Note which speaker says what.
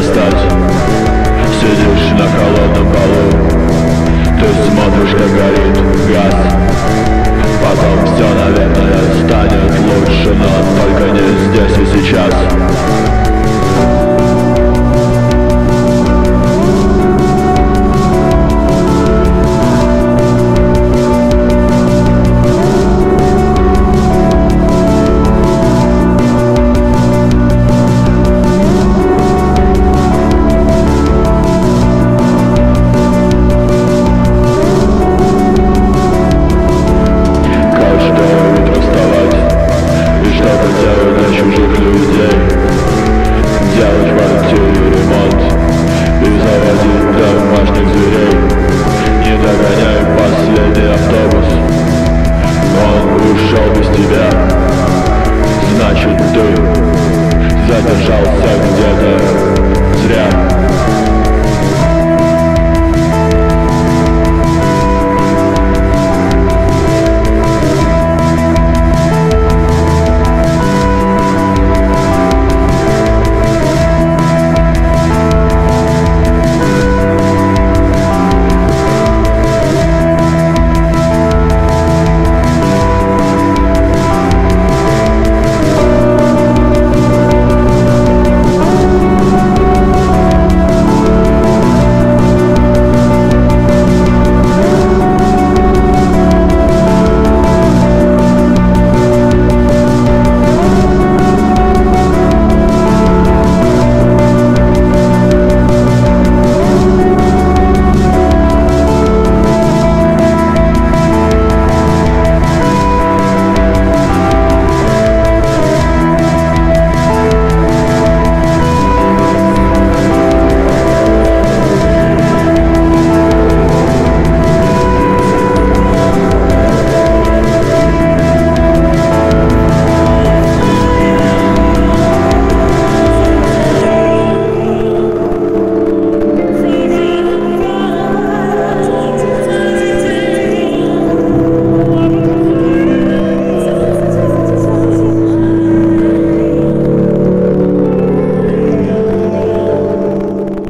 Speaker 1: достать. Сидишь на холодном полу, ты смотришь, как горит газ. Потом все, наверное, станет лучше, но только не здесь и сейчас. Чужих людей, делать в квартире ремонт и заводить домашних зверей. Не догоняй последний автобус, он ушел без тебя. Значит, ты задержался где-то зря.